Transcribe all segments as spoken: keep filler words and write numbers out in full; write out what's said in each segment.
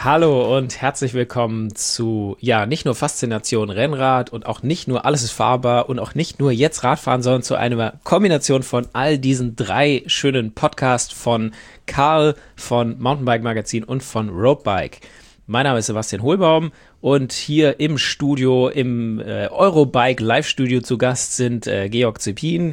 Hallo und herzlich willkommen zu, ja, nicht nur Faszination Rennrad und auch nicht nur Alles ist fahrbar und auch nicht nur jetzt Radfahren, sondern zu einer Kombination von all diesen drei schönen Podcasts von Karl, von Mountainbike Magazin und von Roadbike. Mein Name ist Sebastian Hohlbaum und hier im Studio, im äh, Eurobike Live-Studio zu Gast sind äh, Georg Zepin.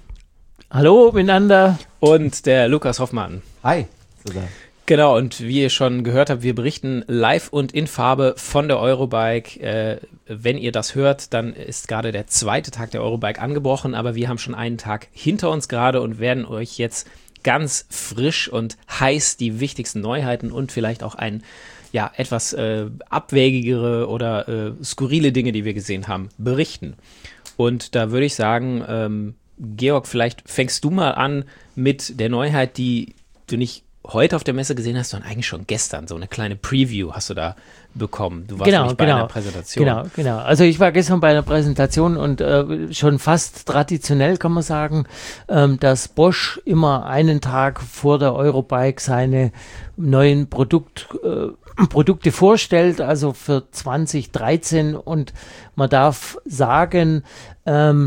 Hallo miteinander. Und der Lukas Hoffmann. Hi. Zusammen. Genau, und wie ihr schon gehört habt, wir berichten live und in Farbe von der Eurobike. Äh, wenn ihr das hört, dann ist gerade der zweite Tag der Eurobike angebrochen, aber wir haben schon einen Tag hinter uns gerade und werden euch jetzt ganz frisch und heiß die wichtigsten Neuheiten und vielleicht auch ein, ja, etwas äh, abwägigere oder äh, skurrile Dinge, die wir gesehen haben, berichten. Und da würde ich sagen, ähm, Georg, vielleicht fängst du mal an mit der Neuheit, die du nicht heute auf der Messe gesehen hast, sondern eigentlich schon gestern. So eine kleine Preview hast du da bekommen. Du warst genau, nämlich bei genau, einer Präsentation. Genau, genau. Also ich war gestern bei einer Präsentation und äh, schon fast traditionell kann man sagen, ähm, dass Bosch immer einen Tag vor der Eurobike seine neuen Produkt, äh, Produkte vorstellt, also für zwanzig dreizehn, und man darf sagen, ähm,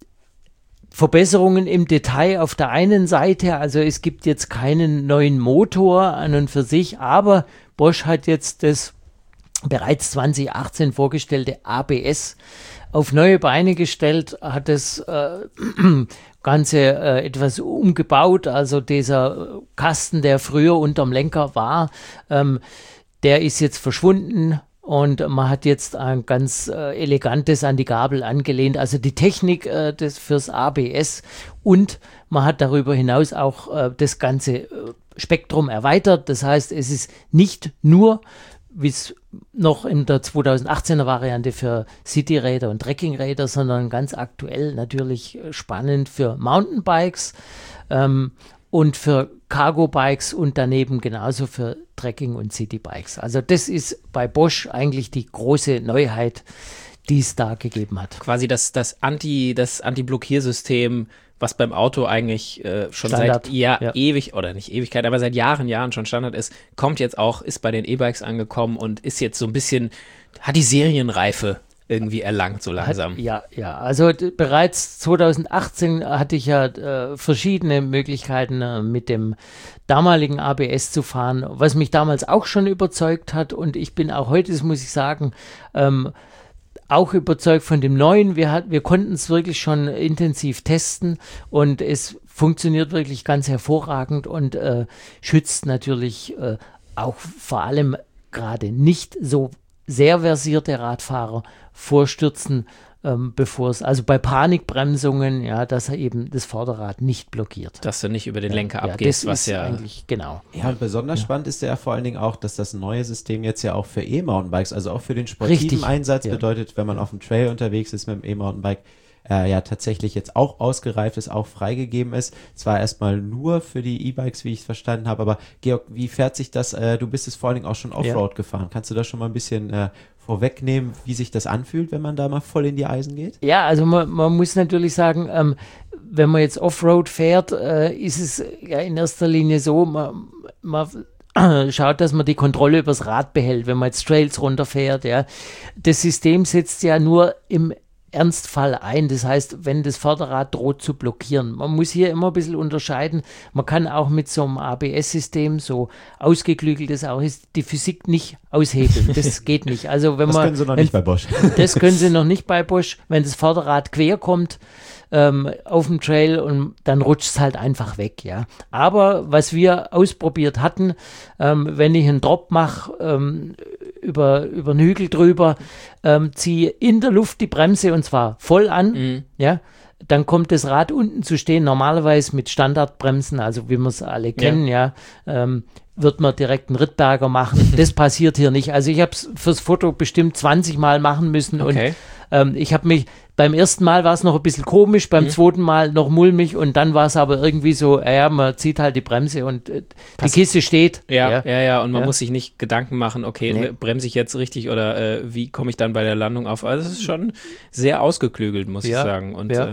Verbesserungen im Detail auf der einen Seite, also es gibt jetzt keinen neuen Motor an und für sich, aber Bosch hat jetzt das bereits zwanzig achtzehn vorgestellte A B S auf neue Beine gestellt, hat das äh, Ganze äh, etwas umgebaut, also dieser Kasten, der früher unterm Lenker war, ähm, der ist jetzt verschwunden. Und man hat jetzt ein ganz äh, elegantes an die Gabel angelehnt, also die Technik äh, des, fürs A B S, und man hat darüber hinaus auch äh, das ganze äh, Spektrum erweitert. Das heißt, es ist nicht nur, wie es noch in der zweitausendachtzehner Variante für Cityräder und Trekkingräder, sondern ganz aktuell natürlich spannend für Mountainbikes ähm, und für Cargo-Bikes und daneben genauso für Trekking- und Citybikes. Also das ist bei Bosch eigentlich die große Neuheit, die es da gegeben hat. Quasi das, das Anti, das Anti-Blockiersystem, was beim Auto eigentlich äh, schon Standard, seit ja, ja. ewig, oder nicht Ewigkeit, aber seit Jahren, Jahren schon Standard ist, kommt jetzt auch, ist bei den E-Bikes angekommen und ist jetzt so ein bisschen, hat die Serienreife irgendwie erlangt, so langsam. Hat, ja, ja, also d- bereits zweitausendachtzehn hatte ich ja äh, verschiedene Möglichkeiten äh, mit dem damaligen A B S zu fahren, was mich damals auch schon überzeugt hat, und ich bin auch heute, das muss ich sagen, ähm, auch überzeugt von dem neuen. Wir, hat, wir konnten es wirklich schon intensiv testen und es funktioniert wirklich ganz hervorragend und äh, schützt natürlich äh, auch vor allem gerade nicht so sehr versierte Radfahrer vor Stürzen, ähm, bevor es, also bei Panikbremsungen, ja, dass er eben das Vorderrad nicht blockiert. Dass du nicht über den Lenker ja, abgehst, das was ist ja eigentlich, genau. Ja, und besonders Ja. spannend ist ja vor allen Dingen auch, dass das neue System jetzt ja auch für E-Mountainbikes, also auch für den sportiven Richtig. Einsatz Ja. bedeutet, wenn man auf dem Trail unterwegs ist mit dem E-Mountainbike, äh, ja tatsächlich jetzt auch ausgereift ist, auch freigegeben ist. Zwar erstmal nur für die E-Bikes, wie ich es verstanden habe, aber Georg, wie fährt sich das? Äh, du bist es vor allen Dingen auch schon Offroad ja. gefahren. Kannst du da schon mal ein bisschen äh, vorwegnehmen, wie sich das anfühlt, wenn man da mal voll in die Eisen geht? Ja, also man, man muss natürlich sagen, ähm, wenn man jetzt Offroad fährt, äh, ist es ja in erster Linie so, man, man schaut, dass man die Kontrolle übers Rad behält, wenn man jetzt Trails runterfährt. Ja. Das System setzt ja nur im Ernstfall ein. Das heißt, wenn das Vorderrad droht zu blockieren. Man muss hier immer ein bisschen unterscheiden. Man kann auch mit so einem A B S-System, so ausgeklügelt es auch ist, die Physik nicht aushebeln. Das geht nicht. Also wenn das man, können sie noch wenn, nicht bei Bosch. Das können sie noch nicht bei Bosch. Wenn das Vorderrad quer kommt ähm, auf dem Trail, und dann rutscht es halt einfach weg. Ja. Aber was wir ausprobiert hatten, ähm, wenn ich einen Drop mache, ähm, über, über einen Hügel drüber, ähm, ziehe in der Luft die Bremse und zwar voll an, Mhm. ja, dann kommt das Rad unten zu stehen, normalerweise mit Standardbremsen, also wie wir es alle kennen, ja, ja ähm, wird man direkt einen Rittberger machen. Das passiert hier nicht. Also ich habe es fürs Foto bestimmt zwanzig Mal machen müssen Okay. und ähm, ich habe mich, beim ersten Mal war es noch ein bisschen komisch, beim Mhm. zweiten Mal noch mulmig und dann war es aber irgendwie so, äh, ja, man zieht halt die Bremse und äh, die Pass- Kiste steht. Ja, ja, ja, ja, und man Ja. muss sich nicht Gedanken machen, okay, Nee. bremse ich jetzt richtig oder äh, wie komme ich dann bei der Landung auf? Also es ist schon sehr ausgeklügelt, muss Ja, ich sagen. Und ja. äh,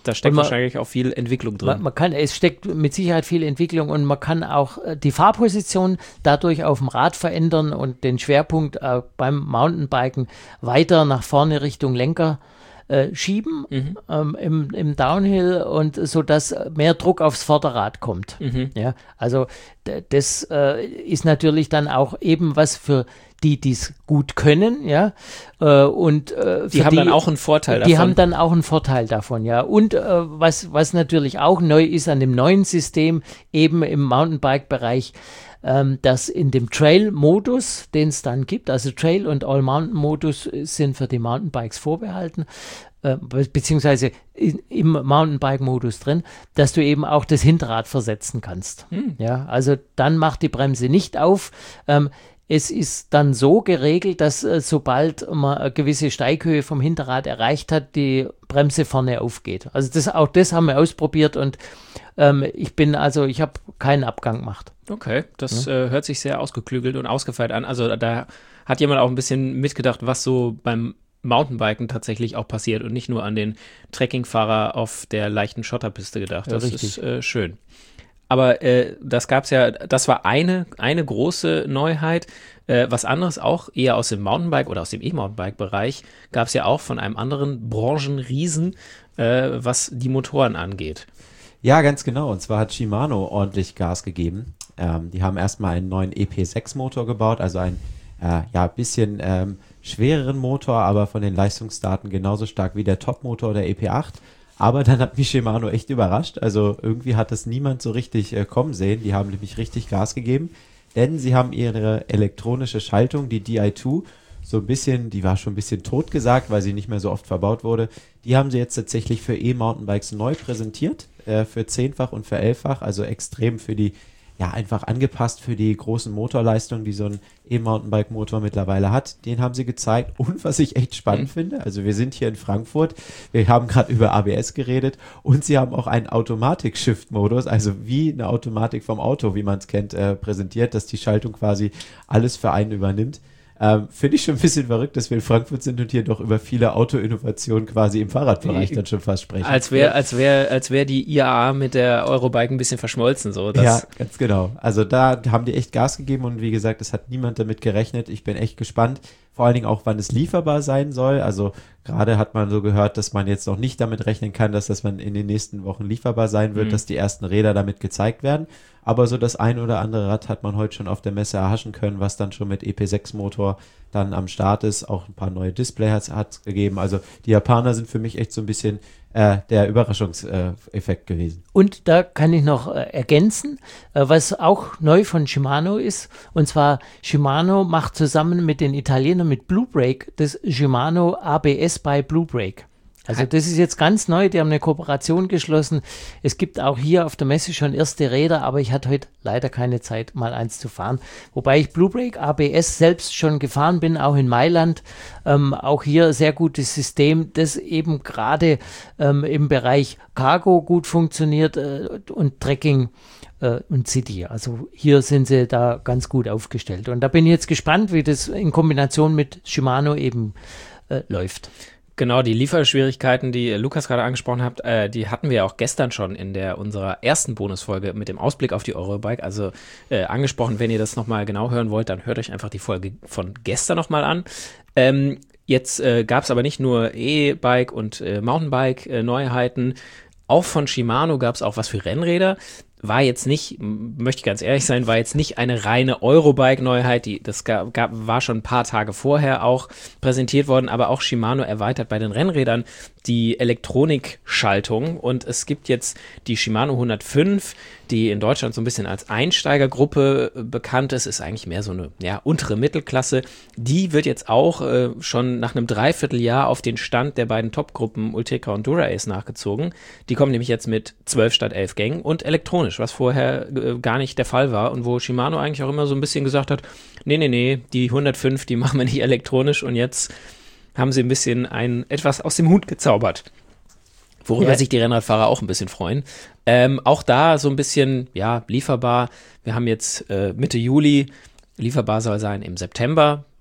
Da steckt man, wahrscheinlich auch viel Entwicklung drin. Man, man kann, es steckt mit Sicherheit viel Entwicklung und man kann auch die Fahrposition dadurch auf dem Rad verändern und den Schwerpunkt äh, beim Mountainbiken weiter nach vorne Richtung Lenker äh, schieben mhm. ähm, im, im Downhill und so, dass mehr Druck aufs Vorderrad kommt. Mhm. Ja, also d- das äh, ist natürlich dann auch eben was für die, die es gut können, ja, äh, und äh, die haben die, dann auch einen Vorteil davon. Die haben dann auch einen Vorteil davon, ja. Und äh, was, was natürlich auch neu ist an dem neuen System, eben im Mountainbike-Bereich, ähm, dass in dem Trail-Modus, den es dann gibt, also Trail- und All-Mountain-Modus sind für die Mountainbikes vorbehalten, äh, be- beziehungsweise in, im Mountainbike-Modus drin, dass du eben auch das Hinterrad versetzen kannst. Hm. Ja, also dann macht die Bremse nicht auf. Ähm, Es ist dann so geregelt, dass äh, sobald man eine gewisse Steighöhe vom Hinterrad erreicht hat, die Bremse vorne aufgeht. Also das, auch das haben wir ausprobiert und ähm, ich bin also, ich habe keinen Abgang gemacht. Okay, das ja. äh, hört sich sehr ausgeklügelt und ausgefeilt an. Also da hat jemand auch ein bisschen mitgedacht, was so beim Mountainbiken tatsächlich auch passiert und nicht nur an den Trekkingfahrer auf der leichten Schotterpiste gedacht. Das ja, ist äh, schön. Aber äh, das gab's ja, das war eine, eine große Neuheit. Äh, was anderes auch eher aus dem Mountainbike oder aus dem E-Mountainbike-Bereich gab es ja auch von einem anderen Branchenriesen, äh, was die Motoren angeht. Ja, ganz genau. Und zwar hat Shimano ordentlich Gas gegeben. Ähm, die haben erstmal einen neuen E P sechs Motor gebaut, also einen äh, ja, bisschen ähm, schwereren Motor, aber von den Leistungsdaten genauso stark wie der Top-Motor der E P acht. Aber dann hat mich Shimano echt überrascht. Also irgendwie hat das niemand so richtig äh, kommen sehen. Die haben nämlich richtig Gas gegeben, denn sie haben ihre elektronische Schaltung, die D I zwei, so ein bisschen, die war schon ein bisschen totgesagt, weil sie nicht mehr so oft verbaut wurde. Die haben sie jetzt tatsächlich für E-Mountainbikes neu präsentiert, äh, für zehnfach und für elffach, also extrem für die, ja, einfach angepasst für die großen Motorleistungen, die so ein E-Mountainbike-Motor mittlerweile hat. Den haben sie gezeigt und was ich echt spannend mhm. finde, also wir sind hier in Frankfurt, wir haben gerade über A B S geredet und sie haben auch einen Automatik-Shift-Modus, also wie eine Automatik vom Auto, wie man es kennt, äh, präsentiert, dass die Schaltung quasi alles für einen übernimmt. Ähm, Finde ich schon ein bisschen verrückt, dass wir in Frankfurt sind und hier doch über viele Auto-Innovationen quasi im Fahrradbereich dann schon fast sprechen. Als wäre als wär, als wär die I A A mit der Eurobike ein bisschen verschmolzen. So, dass ja, ganz genau. Also da haben die echt Gas gegeben und wie gesagt, es hat niemand damit gerechnet. Ich bin echt gespannt, vor allen Dingen auch, wann es lieferbar sein soll. Also gerade hat man so gehört, dass man jetzt noch nicht damit rechnen kann, dass das man in den nächsten Wochen lieferbar sein wird, mhm. dass die ersten Räder damit gezeigt werden. Aber so das ein oder andere Rad hat man heute schon auf der Messe erhaschen können, was dann schon mit E P sechs Motor dann am Start ist. Auch ein paar neue Displays hat es gegeben. Also die Japaner sind für mich echt so ein bisschen äh, der Überraschungseffekt äh, gewesen. Und da kann ich noch äh, ergänzen, äh, was auch neu von Shimano ist. Und zwar Shimano macht zusammen mit den Italienern mit Blue Brake das Shimano A B S by Blue Brake. Also das ist jetzt ganz neu, die haben eine Kooperation geschlossen. Es gibt auch hier auf der Messe schon erste Räder, aber ich hatte heute leider keine Zeit, mal eins zu fahren. Wobei ich Blue Brake A B S selbst schon gefahren bin, auch in Mailand. Ähm, auch hier sehr gutes System, das eben gerade ähm, im Bereich Cargo gut funktioniert äh, und Trekking äh, und City. Also hier sind sie da ganz gut aufgestellt. Und da bin ich jetzt gespannt, wie das in Kombination mit Shimano eben äh, läuft. Genau, die Lieferschwierigkeiten, die Lukas gerade angesprochen hat, äh, die hatten wir auch gestern schon in der unserer ersten Bonusfolge mit dem Ausblick auf die Eurobike. Also äh, angesprochen, wenn ihr das nochmal genau hören wollt, dann hört euch einfach die Folge von gestern nochmal an. Ähm, jetzt äh, gab es aber nicht nur E-Bike und äh, Mountainbike-Neuheiten. Auch von Shimano gab es auch was für Rennräder. War jetzt nicht, möchte ich ganz ehrlich sein, war jetzt nicht eine reine Eurobike-Neuheit, die, das gab, gab, war schon ein paar Tage vorher auch präsentiert worden, aber auch Shimano erweitert bei den Rennrädern die Elektronikschaltung und es gibt jetzt die Shimano hundertfünf, die in Deutschland so ein bisschen als Einsteigergruppe bekannt ist, ist eigentlich mehr so eine ja, untere Mittelklasse. Die wird jetzt auch äh, schon nach einem Dreivierteljahr auf den Stand der beiden Topgruppen Ultegra und Dura-Ace nachgezogen. Die kommen nämlich jetzt mit zwölf statt elf Gängen und elektronisch, was vorher äh, gar nicht der Fall war und wo Shimano eigentlich auch immer so ein bisschen gesagt hat, nee, nee, nee, die hundertfünf, die machen wir nicht elektronisch und jetzt haben sie ein bisschen ein etwas aus dem Hut gezaubert, worüber ja. sich die Rennradfahrer auch ein bisschen freuen. Ähm, auch da so ein bisschen, ja, lieferbar. Wir haben jetzt äh, Mitte Juli, lieferbar soll sein im September.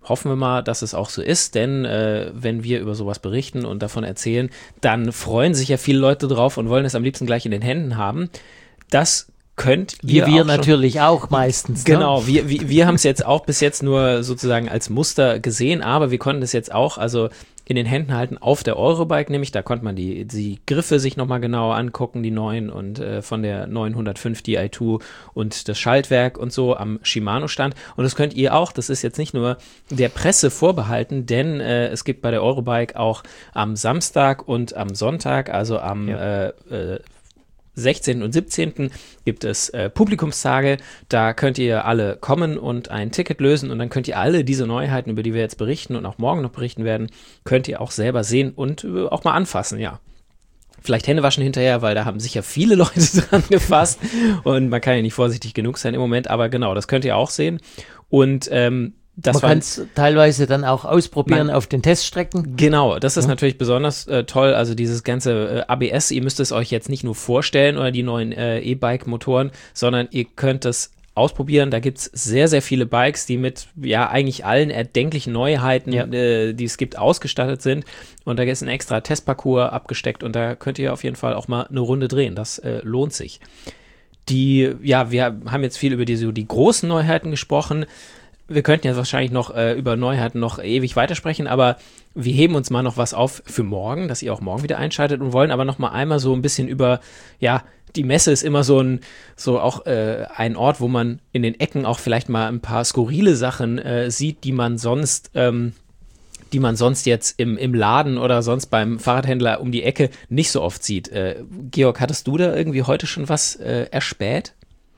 hoffen wir mal, dass es auch so ist, denn äh, wenn wir über sowas berichten und davon erzählen, dann freuen sich ja viele Leute drauf und wollen es am liebsten gleich in den Händen haben. Das könnt ihr Wie wir auch natürlich schon, auch meistens. Genau, ne? wir, wir, wir haben es jetzt auch bis jetzt nur sozusagen als Muster gesehen, aber wir konnten es jetzt auch also in den Händen halten auf der Eurobike, nämlich da konnte man die, die Griffe sich nochmal genauer angucken, die neuen und äh, von der neunhundertfünf D I zwei und das Schaltwerk und so am Shimano-Stand. Und das könnt ihr auch, das ist jetzt nicht nur der Presse vorbehalten, denn äh, es gibt bei der Eurobike auch am Samstag und am Sonntag, also am ja. äh, äh, sechzehnten und siebzehnten gibt es äh, Publikumstage, da könnt ihr alle kommen und ein Ticket lösen und dann könnt ihr alle diese Neuheiten, über die wir jetzt berichten und auch morgen noch berichten werden, könnt ihr auch selber sehen und äh, auch mal anfassen, ja. Vielleicht Hände waschen hinterher, weil da haben sicher viele Leute dran gefasst und man kann ja nicht vorsichtig genug sein im Moment, aber genau, das könnt ihr auch sehen und ähm, Das Man kann es teilweise dann auch ausprobieren man, auf den Teststrecken. Genau, das ist ja. natürlich besonders äh, toll. Also dieses ganze äh, A B S, ihr müsst es euch jetzt nicht nur vorstellen oder die neuen äh, E-Bike-Motoren, sondern ihr könnt es ausprobieren. Da gibt es sehr, sehr viele Bikes, die mit ja eigentlich allen erdenklichen Neuheiten, ja. äh, die es gibt, ausgestattet sind. Und da ist ein extra Testparcours abgesteckt und da könnt ihr auf jeden Fall auch mal eine Runde drehen. Das äh, lohnt sich. Die, ja, wir haben jetzt viel über die, so die großen Neuheiten gesprochen. Wir könnten jetzt wahrscheinlich noch äh, über Neuheiten noch ewig weitersprechen, aber wir heben uns mal noch was auf für morgen, dass ihr auch morgen wieder einschaltet und wollen aber noch mal einmal so ein bisschen über, ja, die Messe ist immer so ein, so auch äh, ein Ort, wo man in den Ecken auch vielleicht mal ein paar skurrile Sachen äh, sieht, die man sonst, ähm, die man sonst jetzt im, im Laden oder sonst beim Fahrradhändler um die Ecke nicht so oft sieht. Äh, Georg, hattest du da irgendwie heute schon was äh, erspäht?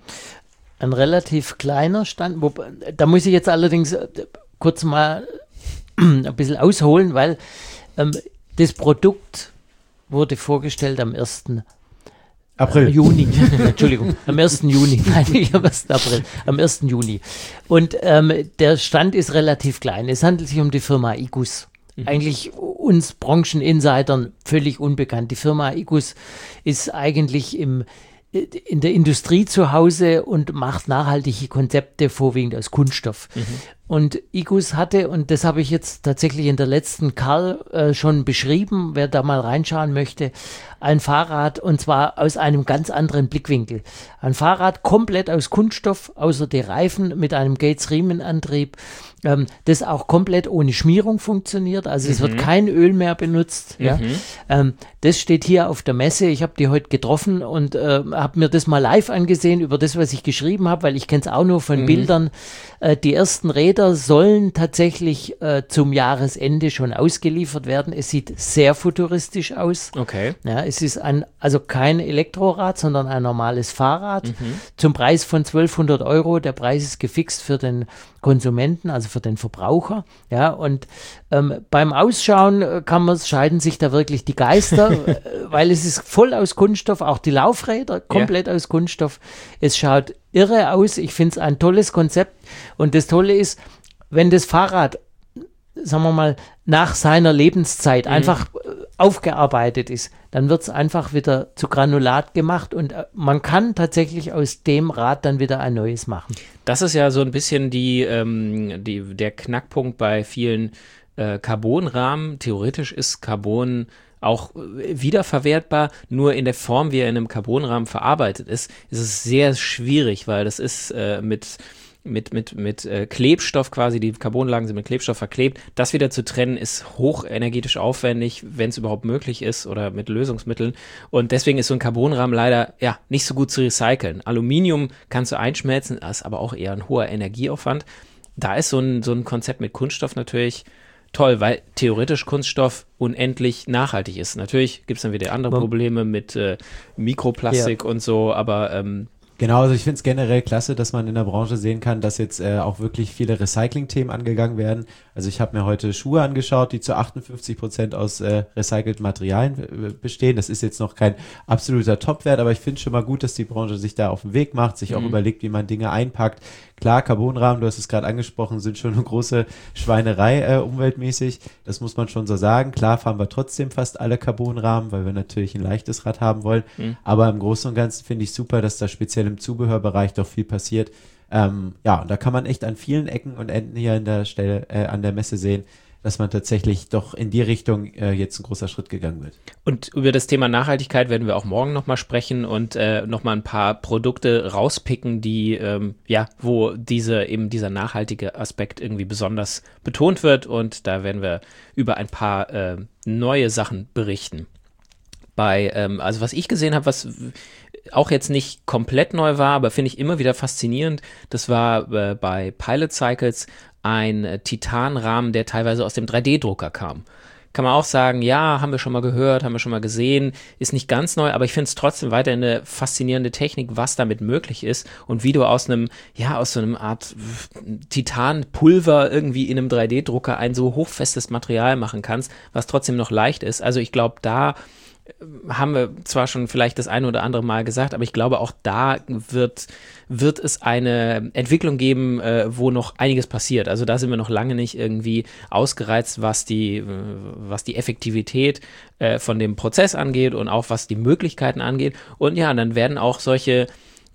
Ein relativ kleiner Stand, wo, da muss ich jetzt allerdings kurz mal ein bisschen ausholen, weil ähm, das Produkt wurde vorgestellt am ersten April. Äh, Juni, Entschuldigung, am ersten Juni, nein, nicht am ersten April, am ersten Juni. Und ähm, der Stand ist relativ klein. Es handelt sich um die Firma Igus. Mhm. Eigentlich uns Brancheninsidern völlig unbekannt. Die Firma Igus ist eigentlich im in der Industrie zu Hause und macht nachhaltige Konzepte, vorwiegend aus Kunststoff. Mhm. Und Igus hatte, und das habe ich jetzt tatsächlich in der letzten Karl äh, schon beschrieben, wer da mal reinschauen möchte, ein Fahrrad, und zwar aus einem ganz anderen Blickwinkel. Ein Fahrrad komplett aus Kunststoff, außer die Reifen mit einem Gates-Riemenantrieb, ähm, das auch komplett ohne Schmierung funktioniert, also es mhm. wird kein Öl mehr benutzt. Mhm. Ja. Ähm, das steht hier auf der Messe, ich habe die heute getroffen und äh, habe mir das mal live angesehen über das, was ich geschrieben habe, weil ich kenne es auch nur von mhm. Bildern. Äh, die ersten Räder sollen tatsächlich äh, zum Jahresende schon ausgeliefert werden. Es sieht sehr futuristisch aus. Okay. Ja, es ist ein, also kein Elektrorad, sondern ein normales Fahrrad mhm. zum Preis von zwölfhundert Euro. Der Preis ist gefixt für den Konsumenten, also für den Verbraucher. Ja, und ähm, beim Ausschauen kann man, scheiden sich da wirklich die Geister, weil es ist voll aus Kunststoff, auch die Laufräder komplett ja. aus Kunststoff. Es schaut irre aus. Ich finde es ein tolles Konzept. Und das Tolle ist, wenn das Fahrrad, sagen wir mal, nach seiner Lebenszeit mhm. einfach aufgearbeitet ist, dann wird es einfach wieder zu Granulat gemacht und man kann tatsächlich aus dem Rad dann wieder ein neues machen. Das ist ja so ein bisschen die, ähm, die, der Knackpunkt bei vielen äh, Carbonrahmen. Theoretisch ist Carbon auch wiederverwertbar, nur in der Form, wie er in einem Carbonrahmen verarbeitet ist, ist es sehr schwierig, weil das ist äh, mit mit, mit, mit äh, Klebstoff quasi, die Carbonlagen sind mit Klebstoff verklebt. Das wieder zu trennen ist hochenergetisch aufwendig, wenn es überhaupt möglich ist oder mit Lösungsmitteln. Und deswegen ist so ein Carbonrahmen leider ja nicht so gut zu recyceln. Aluminium kannst du einschmelzen, ist aber auch eher ein hoher Energieaufwand. Da ist so ein, so ein Konzept mit Kunststoff natürlich toll, weil theoretisch Kunststoff unendlich nachhaltig ist. Natürlich gibt es dann wieder andere Probleme mit äh, Mikroplastik ja. und so, aber ähm, Genau, also ich finde es generell klasse, dass man in der Branche sehen kann, dass jetzt äh, auch wirklich viele Recycling-Themen angegangen werden. Also ich habe mir heute Schuhe angeschaut, die zu achtundfünfzig Prozent aus äh, recycelten Materialien äh, bestehen. Das ist jetzt noch kein absoluter Topwert, aber ich finde schon mal gut, dass die Branche sich da auf den Weg macht, sich auch mhm. überlegt, wie man Dinge einpackt. Klar, Carbonrahmen, du hast es gerade angesprochen, sind schon eine große Schweinerei äh, umweltmäßig. Das muss man schon so sagen. Klar fahren wir trotzdem fast alle Carbonrahmen, weil wir natürlich ein leichtes Rad haben wollen. Mhm. Aber im Großen und Ganzen finde ich super, dass da speziell im Zubehörbereich doch viel passiert. Ähm, ja, da kann man echt an vielen Ecken und Enden hier an der Stelle, äh, an der Messe sehen, dass man tatsächlich doch in die Richtung äh, jetzt ein großer Schritt gegangen wird. Und über das Thema Nachhaltigkeit werden wir auch morgen nochmal sprechen und äh, nochmal ein paar Produkte rauspicken, die, ähm, ja, wo diese, eben dieser nachhaltige Aspekt irgendwie besonders betont wird, und da werden wir über ein paar äh, neue Sachen berichten. Bei, ähm, also was ich gesehen habe, was auch jetzt nicht komplett neu war, aber finde ich immer wieder faszinierend, das war äh, bei Pilot Cycles ein äh, Titanrahmen, der teilweise aus dem drei D Drucker kam. Kann man auch sagen, ja, haben wir schon mal gehört, haben wir schon mal gesehen, ist nicht ganz neu, aber ich finde es trotzdem weiter eine faszinierende Technik, was damit möglich ist und wie du aus einem, ja, aus so einem Art Titanpulver irgendwie in einem drei D Drucker ein so hochfestes Material machen kannst, was trotzdem noch leicht ist. Also ich glaube, da haben wir zwar schon vielleicht das eine oder andere Mal gesagt, aber ich glaube, auch da wird, wird es eine Entwicklung geben, äh, wo noch einiges passiert. Also da sind wir noch lange nicht irgendwie ausgereizt, was die, äh, was die Effektivität äh, von dem Prozess angeht und auch was die Möglichkeiten angeht. Und ja, dann werden auch solche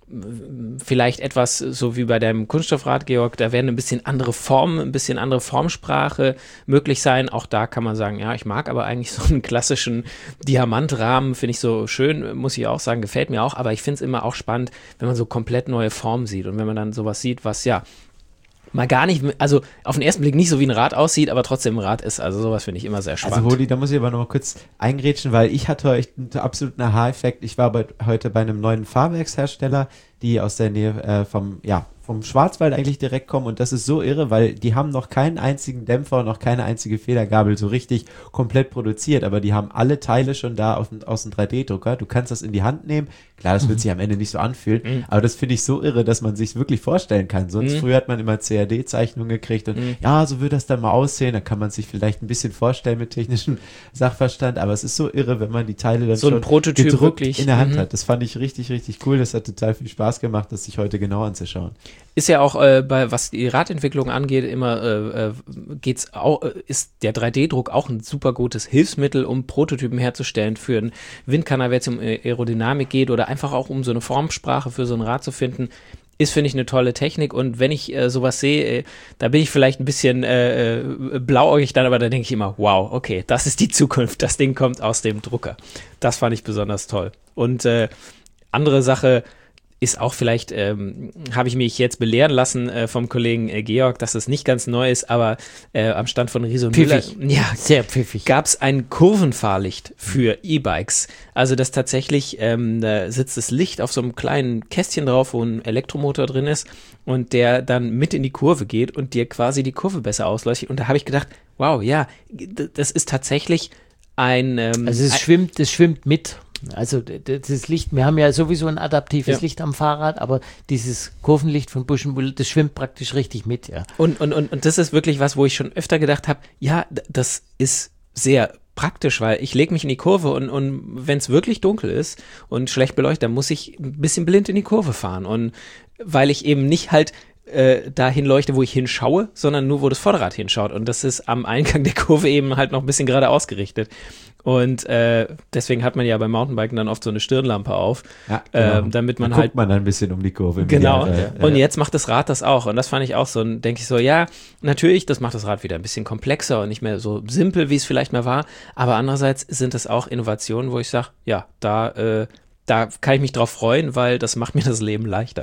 vielleicht etwas so wie bei deinem Kunststoffrad, Georg, da werden ein bisschen andere Formen, ein bisschen andere Formsprache möglich sein. Auch da kann man sagen, ja, ich mag aber eigentlich so einen klassischen Diamantrahmen, finde ich so schön, muss ich auch sagen, gefällt mir auch, aber ich finde es immer auch spannend, wenn man so komplett neue Formen sieht und wenn man dann sowas sieht, was ja mal gar nicht, also auf den ersten Blick nicht so wie ein Rad aussieht, aber trotzdem ein Rad ist. Also sowas finde ich immer sehr spannend. Also Holi, da muss ich aber noch mal kurz eingrätschen, weil ich hatte echt einen absoluten Aha-Effekt. Ich war bei, heute bei einem neuen Fahrwerkshersteller, die aus der Nähe äh, vom, ja, vom Schwarzwald eigentlich direkt kommen, und das ist so irre, weil die haben noch keinen einzigen Dämpfer und noch keine einzige Federgabel so richtig komplett produziert, aber die haben alle Teile schon da auf, aus dem drei D Drucker. Du kannst das in die Hand nehmen. Klar, das wird sich am Ende nicht so anfühlen, mhm. aber das finde ich so irre, dass man sich wirklich vorstellen kann. Sonst mhm. früher hat man immer C A D-Zeichnungen gekriegt und mhm. ja, so wird das dann mal aussehen. Da kann man sich vielleicht ein bisschen vorstellen mit technischem Sachverstand, aber es ist so irre, wenn man die Teile dann so schon ein Prototyp gedruckt wirklich in der Hand mhm. hat. Das fand ich richtig, richtig cool. Das hat total viel Spaß gemacht, das sich heute genau anzuschauen. Ist ja auch äh, bei, was die Radentwicklung angeht, immer äh, geht's auch, äh, ist der drei D Druck auch ein super gutes Hilfsmittel, um Prototypen herzustellen für einen Windkanal, wenn es um Aerodynamik geht oder einfach auch um so eine Formsprache für so ein Rad zu finden. Ist, finde ich, eine tolle Technik, und wenn ich äh, sowas sehe, äh, da bin ich vielleicht ein bisschen äh, blauäugig dann, aber da denke ich immer, wow, okay, das ist die Zukunft, das Ding kommt aus dem Drucker. Das fand ich besonders toll. Und äh, andere Sache ist auch vielleicht, ähm, habe ich mich jetzt belehren lassen äh, vom Kollegen äh, Georg, dass es nicht ganz neu ist, aber äh, am Stand von Riese und Müller, ja, sehr pfiffig, gab es ein Kurvenfahrlicht für E-Bikes. Also das tatsächlich, ähm, da sitzt das Licht auf so einem kleinen Kästchen drauf, wo ein Elektromotor drin ist und der dann mit in die Kurve geht und dir quasi die Kurve besser ausleuchtet. Und da habe ich gedacht, wow, ja, das ist tatsächlich ein... Ähm, also es ein, schwimmt, es schwimmt mit. Also das Licht, wir haben ja sowieso ein adaptives ja. Licht am Fahrrad, aber dieses Kurvenlicht von Busch und Bull, das schwimmt praktisch richtig mit, ja. Und, und, und, und das ist wirklich was, wo ich schon öfter gedacht habe, ja, das ist sehr praktisch, weil ich lege mich in die Kurve und, und wenn es wirklich dunkel ist und schlecht beleuchtet, dann muss ich ein bisschen blind in die Kurve fahren, und weil ich eben nicht halt äh, dahin leuchte, wo ich hinschaue, sondern nur, wo das Vorderrad hinschaut, und das ist am Eingang der Kurve eben halt noch ein bisschen gerade ausgerichtet. Und äh, deswegen hat man ja beim Mountainbiken dann oft so eine Stirnlampe auf, ja, genau. ähm, damit man da halt... guckt man dann ein bisschen um die Kurve. Genau, ja, und ja. jetzt macht das Rad das auch, und das fand ich auch so, denke ich so, ja, natürlich, das macht das Rad wieder ein bisschen komplexer und nicht mehr so simpel, wie es vielleicht mal war, aber andererseits sind das auch Innovationen, wo ich sage, ja, da, äh, da kann ich mich drauf freuen, weil das macht mir das Leben leichter.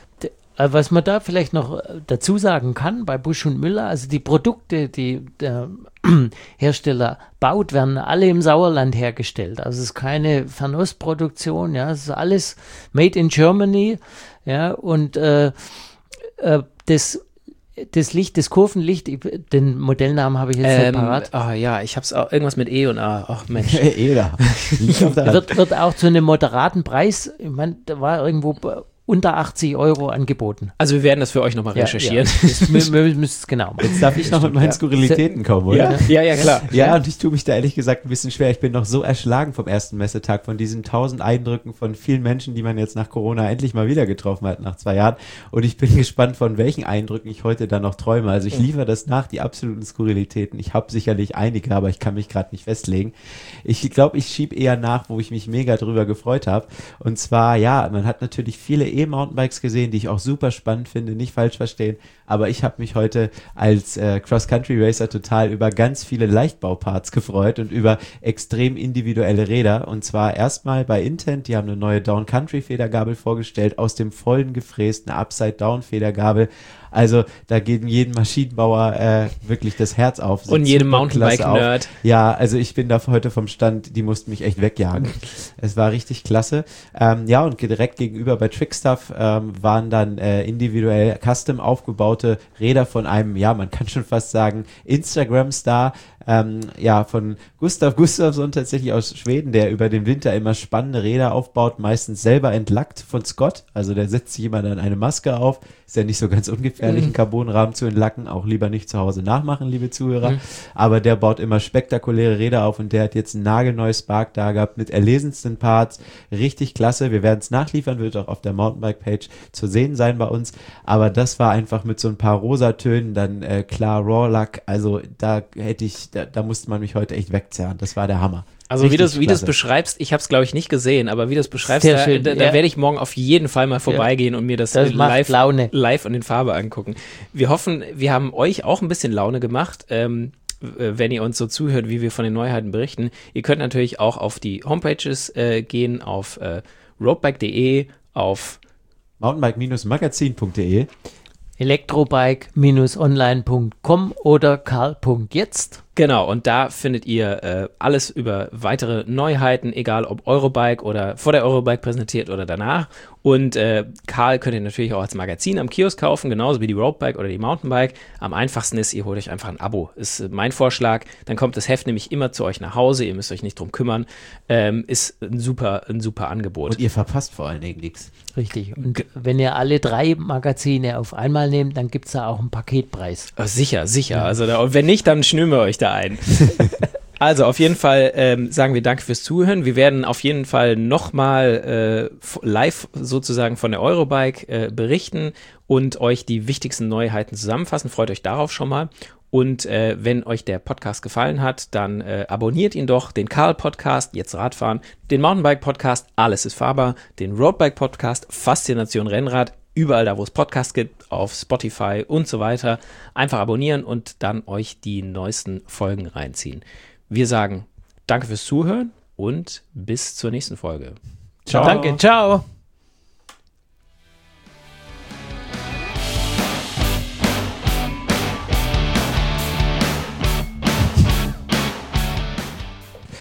Was man da vielleicht noch dazu sagen kann bei Busch und Müller, also die Produkte, die der Hersteller baut, werden alle im Sauerland hergestellt. Also es ist keine Fernostproduktion, ja, es ist alles made in Germany, ja, und äh, äh, das Das Licht, das Kurvenlicht, den Modellnamen habe ich jetzt ähm, nicht parat. Oh ja, ich habe es auch irgendwas mit E und A. Ach Mensch. E da. wird, wird auch zu einem moderaten Preis, ich meine, da war irgendwo unter achtzig Euro angeboten. Also wir werden das für euch nochmal ja, recherchieren. Ja. Das, wir, wir müssen es genau machen. Jetzt darf ich noch mit meinen ja. Skurrilitäten kommen, oder? Ja, ja, ja klar. Ja, und ich tue mich da ehrlich gesagt ein bisschen schwer. Ich bin noch so erschlagen vom ersten Messetag, von diesen tausend Eindrücken von vielen Menschen, die man jetzt nach Corona endlich mal wieder getroffen hat, nach zwei Jahren. Und ich bin gespannt, von welchen Eindrücken ich heute dann noch träume. Also ich liefere das nach, die absoluten Skurrilitäten. Ich habe sicherlich einige, aber ich kann mich gerade nicht festlegen. Ich glaube, ich schiebe eher nach, wo ich mich mega drüber gefreut habe. Und zwar, ja, man hat natürlich viele E-Mountainbikes gesehen, die ich auch super spannend finde, nicht falsch verstehen, aber ich habe mich heute als äh, Cross-Country-Racer total über ganz viele Leichtbauparts gefreut und über extrem individuelle Räder, und zwar erstmal bei Intent, die haben eine neue Down-Country-Federgabel vorgestellt, aus dem Vollen gefräst, eine Upside-Down-Federgabel. Also da geht jedem Maschinenbauer äh, wirklich das Herz auf. Und jedem Mountainbike-Nerd. Ja, also ich bin da heute vom Stand, die mussten mich echt wegjagen. Es war richtig klasse. Ähm, ja, und direkt gegenüber bei Trickstuff ähm, waren dann äh, individuell custom aufgebaute Räder von einem, ja, man kann schon fast sagen, Instagram-Star, ähm, ja, von Gustav Gustafsson, tatsächlich aus Schweden, der über den Winter immer spannende Räder aufbaut, meistens selber entlackt von Scott. Also der setzt sich immer dann eine Maske auf. Ist ja nicht so ganz ungefährlich, einen Carbonrahmen zu entlacken. Auch lieber nicht zu Hause nachmachen, liebe Zuhörer. Mhm. Aber der baut immer spektakuläre Räder auf und der hat jetzt ein nagelneues Spark da gehabt mit erlesensten Parts. Richtig klasse. Wir werden es nachliefern, wird auch auf der Mountainbike-Page zu sehen sein bei uns. Aber das war einfach mit so ein paar Rosatönen, dann äh, klar Raw-Lack. Also da hätte ich, da, da musste man mich heute echt wegzerren. Das war der Hammer. Also wie du wie das beschreibst, ich habe es glaube ich nicht gesehen, aber wie du es beschreibst, Sehr da, schön, da, ja. da werde ich morgen auf jeden Fall mal vorbeigehen ja. und mir das, das live, Laune. live und in Farbe angucken. Wir hoffen, wir haben euch auch ein bisschen Laune gemacht, ähm, wenn ihr uns so zuhört, wie wir von den Neuheiten berichten. Ihr könnt natürlich auch auf die Homepages äh, gehen, auf äh, roadbike punkt de, auf mountainbike Magazin punkt de, elektrobike online punkt com oder karl punkt jetzt. Genau, und da findet ihr äh, alles über weitere Neuheiten, egal ob Eurobike oder vor der Eurobike präsentiert oder danach. Und äh, Karl könnt ihr natürlich auch als Magazin am Kiosk kaufen, genauso wie die Roadbike oder die Mountainbike. Am einfachsten ist, ihr holt euch einfach ein Abo. Ist äh, mein Vorschlag. Dann kommt das Heft nämlich immer zu euch nach Hause. Ihr müsst euch nicht drum kümmern. Ähm, ist ein super, ein super Angebot. Und ihr verpasst vor allen Dingen nichts. Richtig. Und G- wenn ihr alle drei Magazine auf einmal nehmt, dann gibt es da auch einen Paketpreis. Oh, sicher, sicher. Ja. Also da, und wenn nicht, dann schnüren wir euch da ein. Also auf jeden Fall ähm, sagen wir danke fürs Zuhören. Wir werden auf jeden Fall nochmal äh, live sozusagen von der Eurobike äh, berichten und euch die wichtigsten Neuheiten zusammenfassen. Freut euch darauf schon mal. Und äh, wenn euch der Podcast gefallen hat, dann äh, abonniert ihn doch, den Karl-Podcast, jetzt Radfahren, den Mountainbike-Podcast, alles ist fahrbar, den Roadbike-Podcast, Faszination Rennrad, überall da, wo es Podcasts gibt, auf Spotify und so weiter. Einfach abonnieren und dann euch die neuesten Folgen reinziehen. Wir sagen danke fürs Zuhören und bis zur nächsten Folge. Ciao. Danke, ciao.